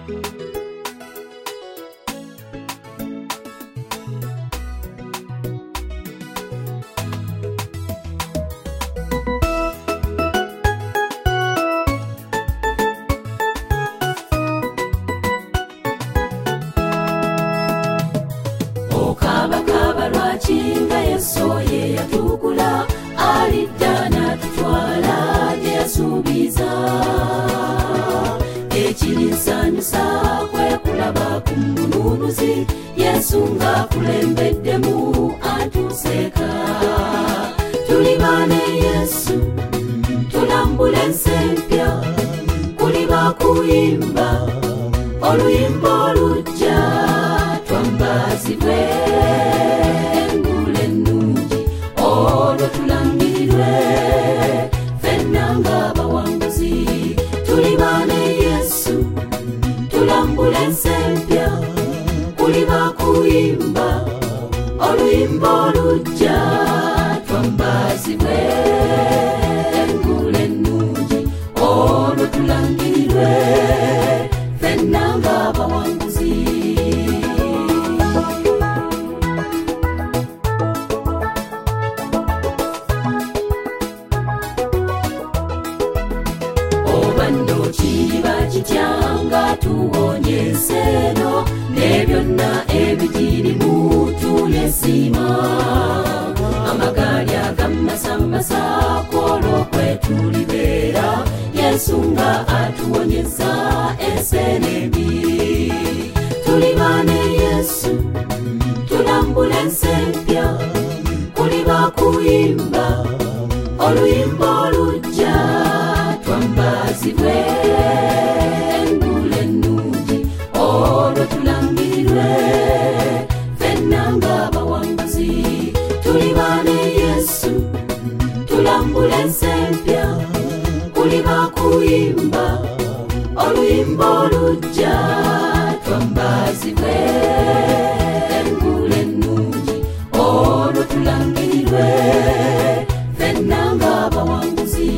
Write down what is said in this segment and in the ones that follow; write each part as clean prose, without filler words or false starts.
Okabakaba lwaki nga Yesu ye yatukula alidda n'atutwala gye yasuubiza. Ekirinsanyusa kwe kulaba ku mununuzi Yesu ng'akulembeddemu atuseeka. Tuliba ne Yesu tulambula ensi empya, kuliba kuyimba oluyimba olujja twambazibwe engule ennungi olwo tulangirirwe ffenna ng'abawanguzi. Tuliba ne Yesu tulambula ensi empya, kuliba kuyimba oluyimba olujja twambazibwe engule ennungi olwo tulangirirwe ffenna ng'abawanguzi. Kiriba kityanga tuwonye ensi eno ne byonna ebigirimu tulyesiima. Amagaali agamasamasa kwolwo kwe tulibeera Yesu nga atuwonyeza ensi enembi. Tuliba ne Yesu tulambula ensi empya, kuliba kuyimba oluyimba olujja twambazibwe engule ennungi olwo tulangirirwe ffenna ng'abawanguzi. Tuliba ne Yesu tulambula ensi empya, kuliba kuyimba oluyimba olujja twambazibwe engule ennungi olwo tulangirirwe ffenna ng'abawanguzi.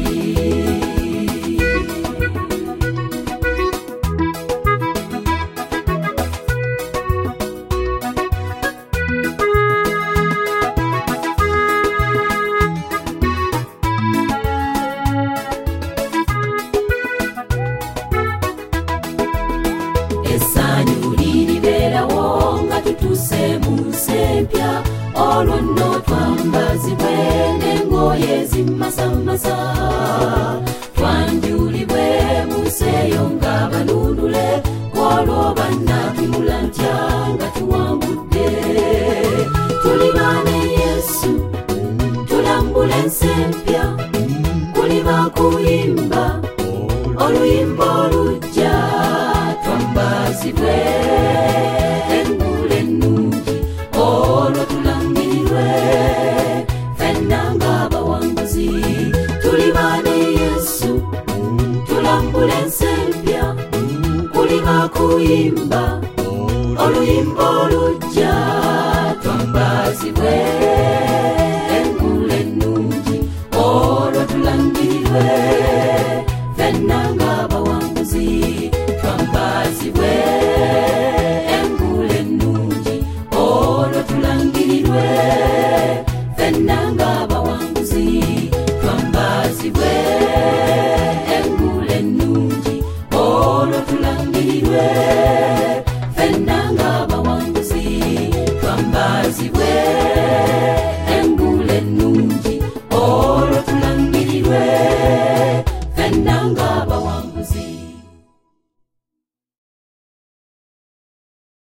Essanyu liribeerawo nga tutuse mu nsi empya, olwo nno twambazibwe n'engoye ezimmasamasa. Twanjulibwe mu nsi eyo ng'abalundule, kwolwo bannatunula ntya nga tuwangudde. Tuliba ne Yesu tulambula ensi empya, kuliba kuyimba oluyimba olujja twambazibwe engule ennungi olwo tulangirirwe ffenna ng'abawanguzi. Tuliba ne Yesu tulambula ensi empya, kuliba kuyimba oluyimba olujja twambazibwe engule ennungi olwo tulangirirwe ffenna ng'abawanguzi. Twambazibwe engule ennungi olwo tulangirirwe ffenna ng'abawanguzi. Twambazibwe engule ennungi olwo tulangirirwe ffenna ng'abawanguzi. Twambazibwe engule ennungi olwo tulangirirwe ffenna ng'abawanguzi.